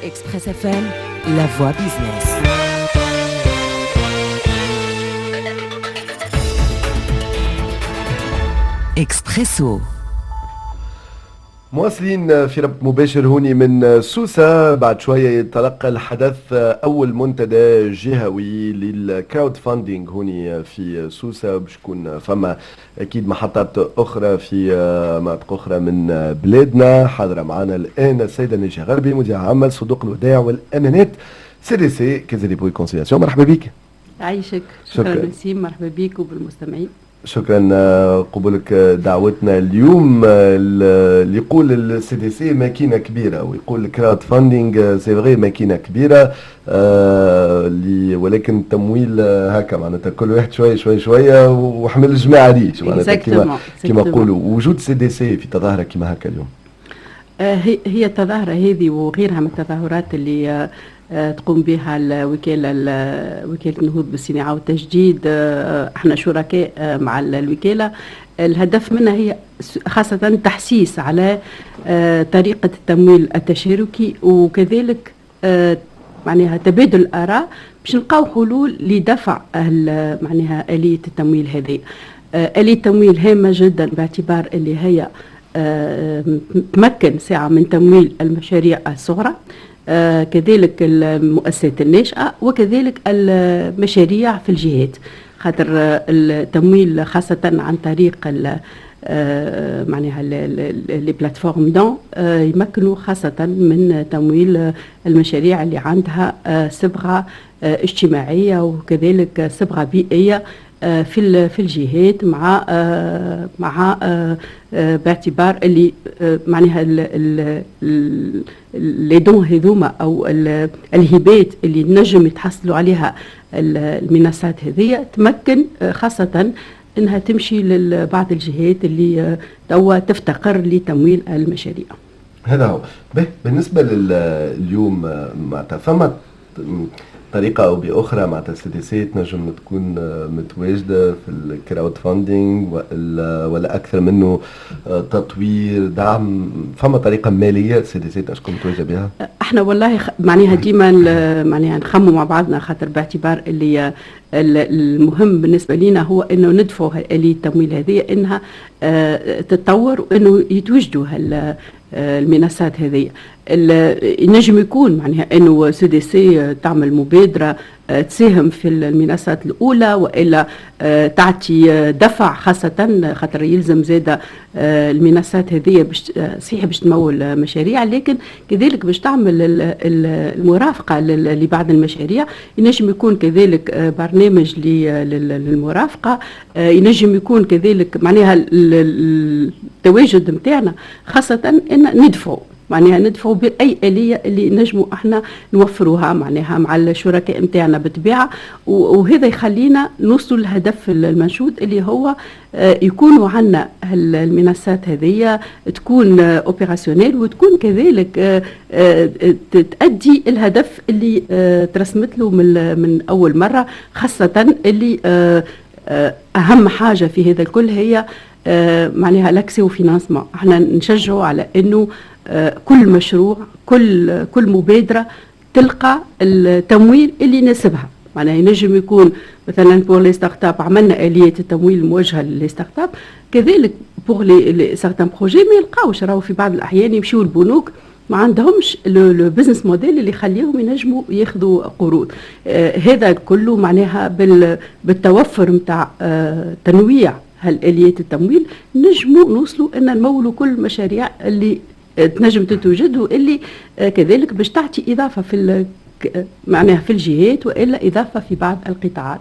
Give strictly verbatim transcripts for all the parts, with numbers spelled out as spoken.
Express F M, la voix business. Expresso. مواصلين في ربط مباشر هوني من سوسة. بعد شوية يتلقى الحدث أول منتدى جهوي للكراود فاندينج هوني في سوسة، باش يكون فما أكيد محطات أخرى في مناطق أخرى من بلادنا. حاضرة معنا الآن السيدة نجاة غربي، مدير عام صندوق الودائع والأمانات سي دي سي كازا دي بوي كونسيلياسيون. مرحبا بك. عايشك. شكرا, شكرا نسيم، مرحبا بك وبالمستمعين. شكرا قبولك دعوتنا اليوم. اللي يقول السي دي سي ماكينه كبيره ويقول الكراود فاندينغ سي فغي ماكينه كبيره، اللي ولكن التمويل هكا معناتها كل واحد شويه شويه شويه وحمل الجماعه ريش معناتها كما كما نقولوا. وجود سي دي سي في تظاهره كما هكا اليوم، هي هي التظاهره هذه وغيرها من التظاهرات اللي تقوم بها الوكالة وكالة النهوض بالصناعة والتجديد. احنا شركاء مع الوكالة. الهدف منها هي خاصة تحسيس على طريقة التمويل التشاركي، وكذلك معناها تبادل الآراء باش نلقاو حلول لدفع معناها آلية التمويل هذه. آلية التمويل هامة جدا باعتبار اللي هي تمكن ساعة من تمويل المشاريع الصغرى، آه كذلك المؤسسات الناشئة، وكذلك المشاريع في الجهات، خاطر آه التمويل خاصة عن طريق آه معناها لي بلاتفورم دون آه يمكنوا خاصة من تمويل المشاريع اللي عندها آه صبغة آه اجتماعية وكذلك صبغة بيئية في في الجهات، مع مع باعتبار اللي معناها لي دون هذوما او الهبات اللي نجم يتحصلوا عليها المنصات هذه تمكن خاصه انها تمشي لبعض الجهات اللي توا تفتقر لتمويل المشاريع. هذا هو. بالنسبه لليوم معناتها فما طريقة أو بأخرى مع السي دي سي تنجم تكون متواجدة في الكراود فاندينغ ولا, ولا أكثر منه تطوير دعم؟ فما طريقة مالية السي دي سي تشكون متواجدة بها؟ احنا والله معناها ديما معناها نخمم مع بعضنا، خاطر باعتبار اللي المهم بالنسبة لنا هو انه ندفعوا آلية التمويل هذه انها تتطور وانه يتوجدوا المنصات هذه. ينجم يكون معناها انه سي دي سي تعمل مبادره تساهم في المنصات الاولى، والا تعطي دفع خاصه خاطر يلزم زاده المنصات هذه باش صحيح باش تمول مشاريع، لكن كذلك باش تعمل المرافقه لبعض المشاريع. ينجم يكون كذلك برنامج للمرافقه، ينجم يكون كذلك معناها التواجد نتاعنا خاصه ان ندفعوا معناها ندفعوا بأي آلية اللي نجموا احنا نوفروها معناها مع الشركاء نتاعنا بالطبيعة، وهذا يخلينا نوصلوا للهدف المنشود اللي هو يكونوا عنا المنصات هذه تكون اوبيراسيونيل وتكون كذلك تؤدي الهدف اللي ترسمت له من من أول مرة، خاصة اللي أهم حاجة في هذا الكل هي معناها لاكسي وفينانسمون. احنا نشجعوا على انه كل مشروع كل كل مبادره تلقى التمويل اللي يناسبها. معناها ينجم يكون مثلا بور لي ستارت اب عملنا آلية التمويل الموجهه للي ستارت اب، كذلك بور لي سارتان بروجي ما يلقاوش، راهو في بعض الاحيان يمشيوا البنوك ما عندهمش لو بزنس موديل اللي يخليهم ينجموا ياخذوا قروض. آه هذا كله معناها بالتوفر نتاع آه تنويع هالآليات التمويل نجموا نوصلوا ان نمولوا كل المشاريع اللي تنجم تتوجد، واللي كذلك باش تعطي اضافه في معناها في الجهات والا اضافه في بعض القطاعات.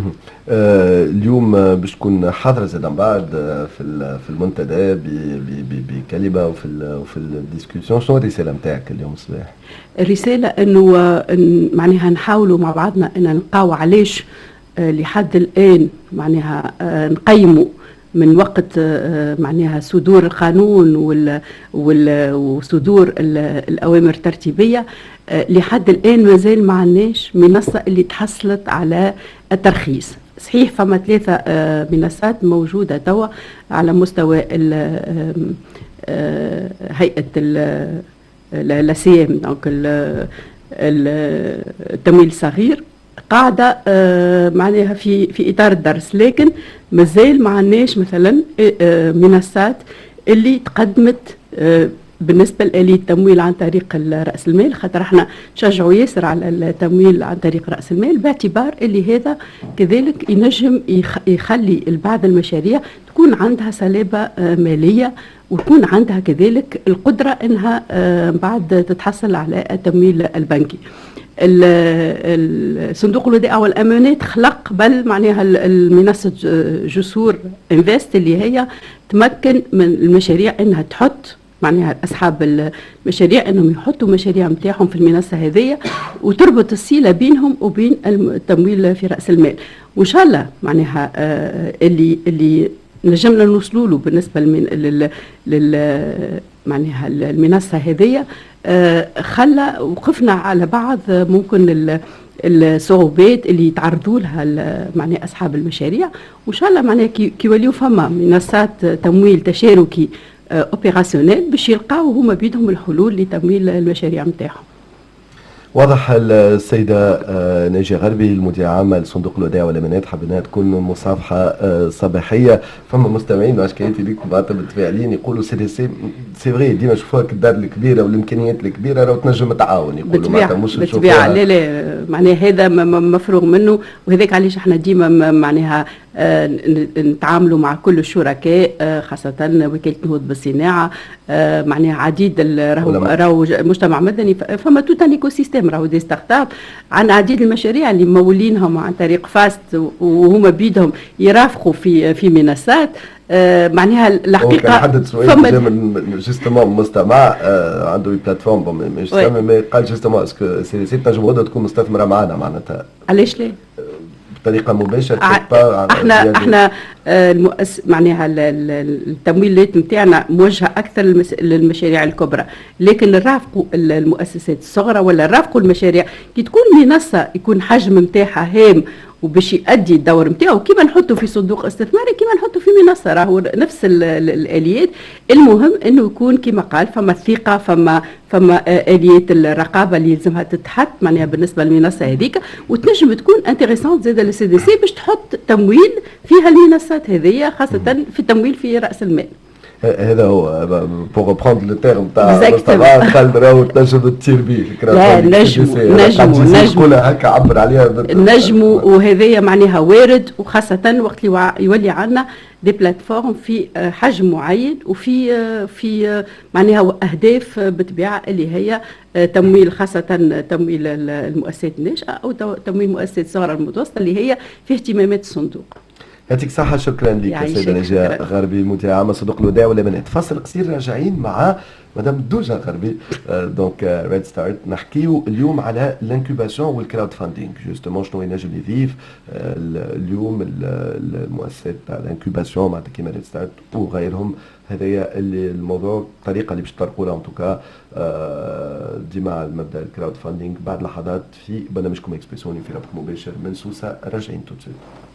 آه اليوم باش تكون حاضره زاد من بعد في في المنتدى بكلمه وفي وفي الديسكسيون. شنو الرساله نتاعك اليوم الصباح؟ الرساله انه معناها نحاولوا مع بعضنا ان نلقاو علاش لحد الان معناها نقيموا من وقت معناها صدور القانون وصدور الأوامر الترتيبية لحد الآن مازال ما عندناش منصة اللي تحصلت على الترخيص. صحيح فما ثلاثة منصات موجودة توا على مستوى هيئة لا سي ام دونك التمويل الصغير قاعدة معناها في في إطار الدرس، لكن مازال ما عندناش مثلا منصات اللي تقدمت بالنسبة لآلية التمويل عن طريق رأس المال، خاطر احنا نشجعوا ياسر على التمويل عن طريق رأس المال، باعتبار اللي هذا كذلك ينجم يخلي بعض المشاريع تكون عندها صلابة مالية ويكون عندها كذلك القدرة انها بعد تتحصل على التمويل البنكي. الصندوق الودائع والامانات خلق قبل معناها المنصه جسور انفست اللي هي تمكن من المشاريع انها تحط معناها اصحاب المشاريع انهم يحطوا مشاريع نتاعهم في المنصه هذه وتربط الصله بينهم وبين التمويل في راس المال. وان شاء الله معناها اللي اللي نجمنا نوصلوا له بالنسبه لل لل معناها المنصه هذه خلى وقفنا على بعض ممكن الصعوبات اللي يتعرضوا لها معناها اصحاب المشاريع، وان شاء الله معناها كي يوليو فما منصات تمويل تشاركي اوبيراسيونيل باش يلقاو هما بيدهم الحلول لتمويل المشاريع نتاعهم. واضح. السيدة ناجية غربي المدير عام لصندوق الودائع والامانات، حبينا تكون مصافحة صباحية. فما مستمعين واشكاليتي ليك بعض المتفاعلين يقولوا سي سي سي فري ديما نشوفوها الدار الكبيرة والامكانيات الكبيرة راهو تنجم تعاون، يقولوا معناتها مش بالطبيعة. لا لا معناها هذا مفروغ منه، وهذاك علاش احنا ديما معناها نتعاملوا مع كل الشركاء خاصة وكالة نهوض بالصناعة معناها عديد راهو راهو مجتمع مدني، فما توت ان ايكو سيستيم راهو دي ستارت اب عن عديد المشاريع اللي مولينهم عن طريق فاست وهما بيدهم يرافقوا في في منصات معناها الحقيقه. كان حدد سؤال جوستومون مستمع عنده بلاتفورم مش سامي قال جوستومون اسكو سي سي تنجم غدا تكون مستثمره معنا معناتها علاش لا؟ بطريقه مباشره. احنا احنا المؤس معناها التمويلات نتاعنا موجهه اكثر للمشاريع الكبرى، لكن نرافقوا المؤسسات الصغرى ولا نرافقوا المشاريع كي تكون منصه يكون حجم نتاعها هام وباش يؤدي الدور نتاعو كيما نحطوا في صندوق استثماري كيما نحطوا في منصه، راهو نفس الاليات. المهم انه يكون كيما قال فما الثقه، فما فما اليات الرقابه اللي يلزمها تتحط معناها بالنسبه للمنصه هذيك، وتنجم تكون انتريسونت زاده للسي دي سي باش تحط تمويل فيها المنصات هذه خاصه في التمويل في راس المال. هذا هو بوغ بروندر لو تيرم تاع مصطفى قال راهو تنجم تطير به. لا نجموا نجموا نجموا هكا عبر عليها نجموا، وهذايا معناها وارد، وخاصة وقت اللي يولي عندنا دي بلاتفورم في حجم معين وفي في معناها اهداف بالطبيعه اللي هي تمويل خاصه تمويل المؤسسات الناشئه او تمويل مؤسسات صغرى المتوسطه اللي هي في اهتمامات الصندوق. يعطيك الصحة. شكرا لك سيدة ناجية غربي مدير عام صندوق الودائع والامانات. فاصل قصير راجعين مع مدام دوجا غربي دونك ريد ستارت نحكيو اليوم على الانكوباسيون والكراود فاندينغ. جوستومون شنو ينجم يضيف اليوم المؤسسات تاع الانكوباسيون معناتها كيما ريد ستارت وغيرهم. هذايا اللي الموضوع الطريقه اللي باش تطرقوا لها ان توكا ديما على المبدا الكراود فاندينغ بعد لحظات في برنامجكم اكسبريسوني في رابط مباشر من سوسه. راجعين توت